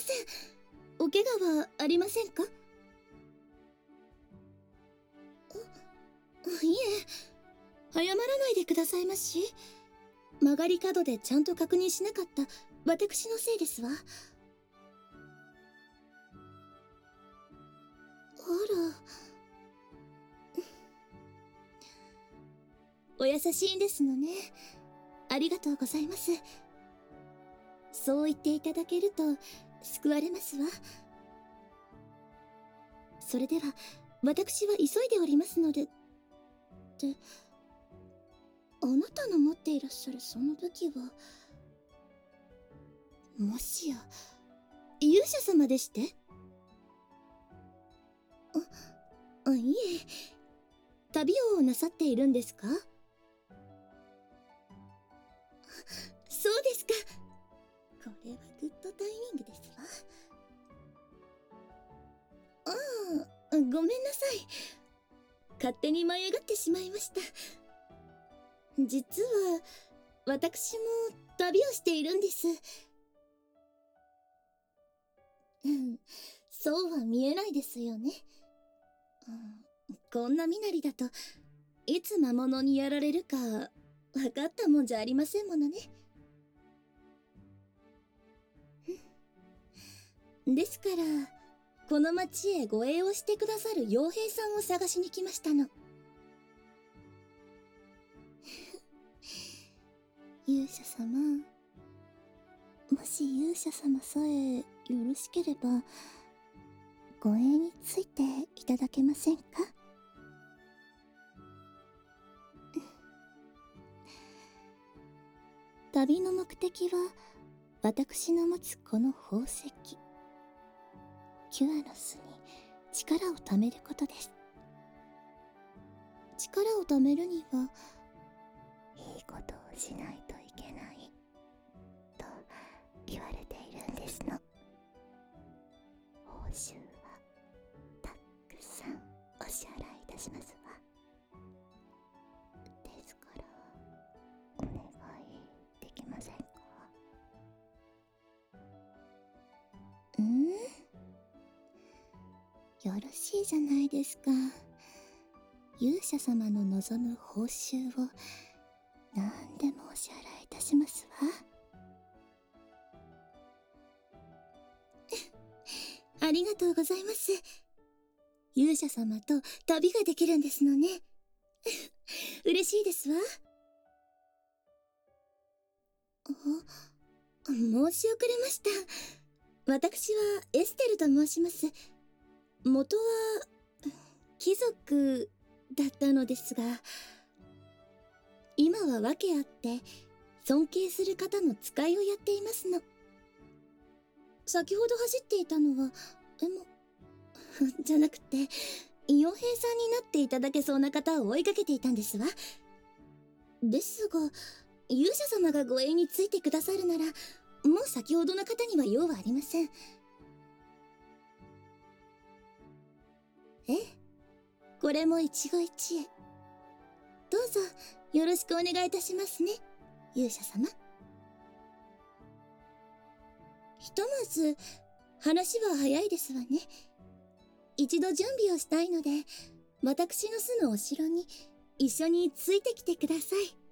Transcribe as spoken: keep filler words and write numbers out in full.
せん。お怪我はありませんか？いえ、謝らないでくださいまし。曲がり角でちゃんと確認しなかった私のせいですわ。あら、お優しいんですのね。ありがとうございます。そう言っていただけると救われますわ。それでは私は急いでおりますので。ってあなたの持っていらっしゃるその武器は、もしや勇者様でして？あ、あいえ、旅をなさっているんですか？そうですか。これはグッドタイミングですわ。ああ、ごめんなさい。勝手に舞い上がってしまいました。実は私も旅をしているんです。うん、そうは見えないですよね。うん、こんな身なりだといつ魔物にやられるか分かったもんじゃありませんものね。ですからこの町へ護衛をしてくださる傭兵さんを探しに来ましたの。勇者様、もし勇者様さえよろしければ護衛についていただけませんか？旅の目的は私の持つこの宝石キュアノスに力を貯めることです。力を貯めるにはいいことをしないといけないと言われているんですの。報酬はたくさんお支払いいたしますわ。ですからお願いできませんか？ん？よろしいじゃないですか。勇者様の望む報酬を何でもお支払いいたしますわ。ありがとうございます。勇者様と旅ができるんですのね。嬉しいですわ。あ、申し遅れました。私はエステルと申します。元は貴族だったのですが、今は訳あって尊敬する方の使いをやっていますの。先ほど走っていたのはでもじゃなくて、傭兵さんになっていただけそうな方を追いかけていたんですわ。ですが勇者様が護衛についてくださるなら、もう先ほどの方には用はありません。ええ、これも一期一会。どうぞよろしくお願いいたしますね、勇者様。ひとまず話は早いですわね。一度準備をしたいので、私の住むお城に一緒についてきてください。